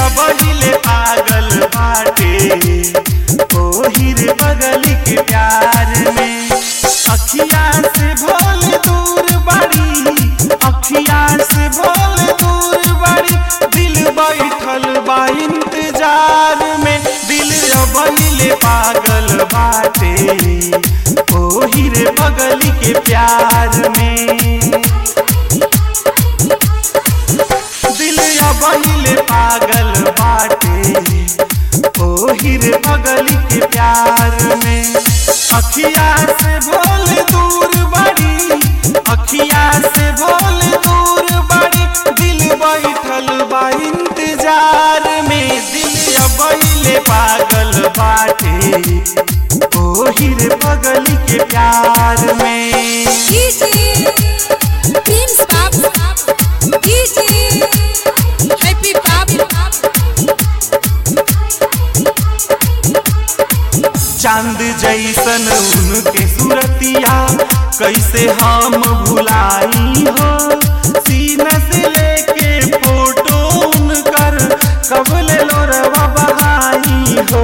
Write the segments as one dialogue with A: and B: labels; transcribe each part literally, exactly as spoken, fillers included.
A: बहिले पागल बाटे ओही रे बगली के प्यार में। अखिया से भोल दूर बड़ी अखिया से भोल दूर बड़ी दिल बैठल बा इंतजार में। दिल बहिले पागल बाटे ओही रे बगली के प्यार में। दिल बहिले पागल बाटे ओही रे बगली के प्यार में। अखिया से भोल दूर बड़ी अखिया से भोल दूर बड़ी दिल बैठल बा इंतजार में। दिल बहिले पागल बाटे ओही रे बगली के प्यार में। चांद जैसन उनके सूरतिया कैसे हम भुलाई हो। सीना से लेके फोटो उनकर कब ले लो रवा बहाई हो।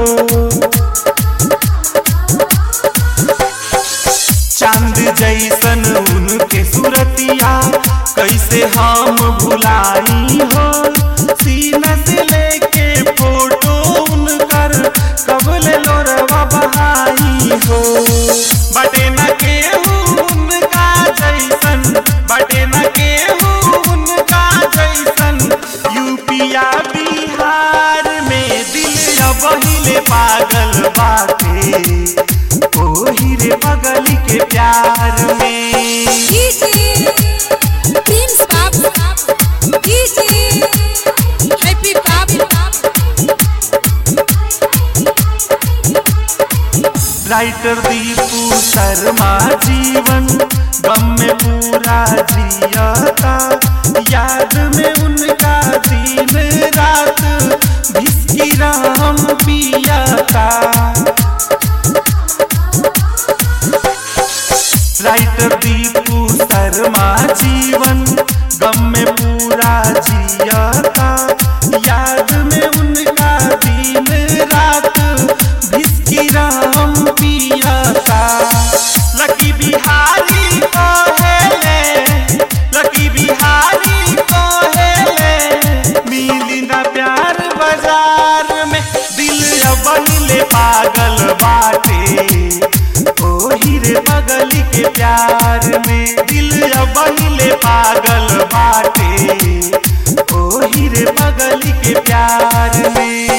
A: चांद जैसन उनके सूरतिया कैसे हम भुलाई हो। सीना से लेके फोटो उनकर कब ले लो रवा बहाई हो। बटे न केहू उनका जैसन बटे न केहू उनका जैसन यूपिया बिहार में। दिल बहिले पागल बाटे ओही रे बगली के प्यार में। राइटर दीपू शर्मा जीवन गम में पूरा जियाता। याद में उनका दिन रात भिसकी राम पियाता। राइटर दीपू शर्मा जीवन गम में पूरा जियाता। याद में उनका दिन रात भिसकी राम पियाता। लकी बिहारी को हेले लकी बिहारी को हेले मिली ना प्यार बाजार में। दिल बहिले पागल बाटे ओही रे बगली के प्यार में। दिल बहिले पागल बाटे ओही रे बगली के प्यार में।